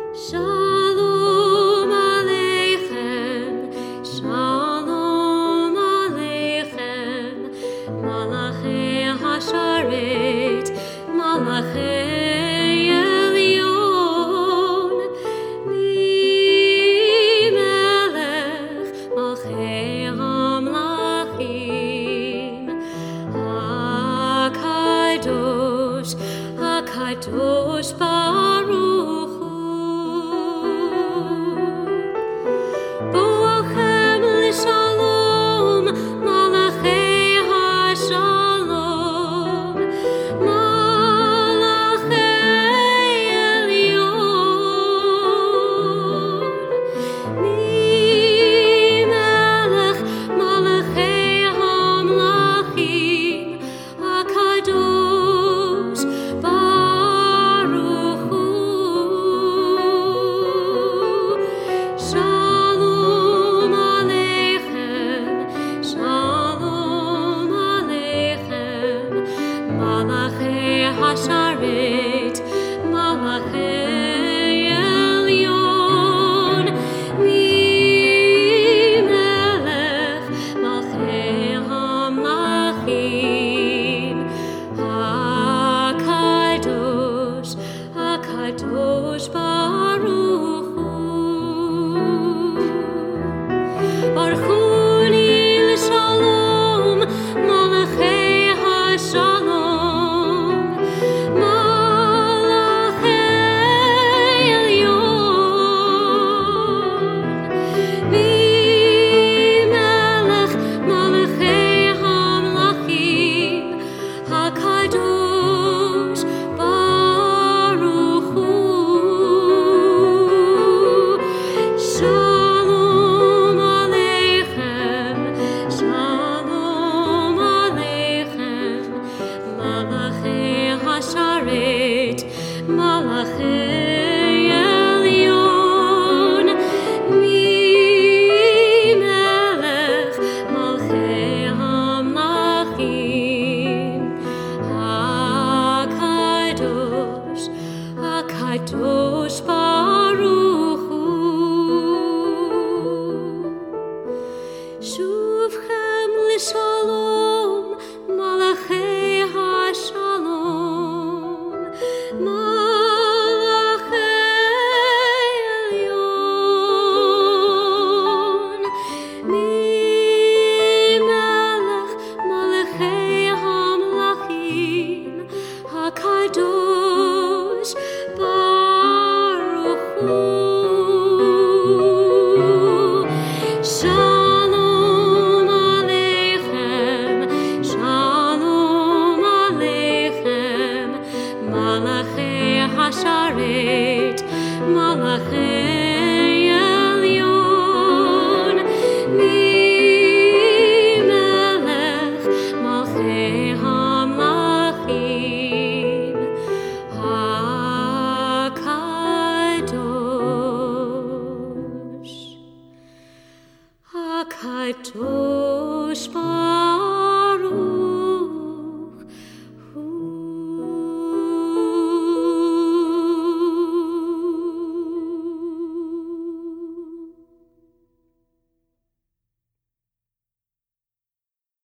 Shalom Aleichem, Shalom Aleichem, Malachei Hasharet, Malachei Elyon, Mi Melech, Malchei Hamlachim, HaKadosh, HaKadosh Baruch. Shalom, Malachei HaShalom, Malachei Elyon, Mi Melech, Malachei Hamlachim, HaKadosh Baruch Hu. Shalom Malachei Hasharet, Malachei Elyon, Mi Melech, Malchei Hamlachim, HaKadosh, HaKadosh Baruch Hu. Baruch Hu Shalom, Malachei HaShalom, Malachei Elyon, Mi Melech, Malachei Hamlachim, HaKadosh Baruch Hu. Shalom Aleichem, Shalom Aleichem, Malachei Hasharet, Malachei Elyon, Mi Melech, Malchei Hamlachim, HaKadosh, HaKadosh Baruch Hu. Shuvchem l'shalom, Malachei HaShalom, Malachei Elyon, Mi Melech, Malachei Hamlachim, HaKadosh Baruch Hu. Shalom Aleichem, Shalom Aleichem, Malachei Hasharet, Malachei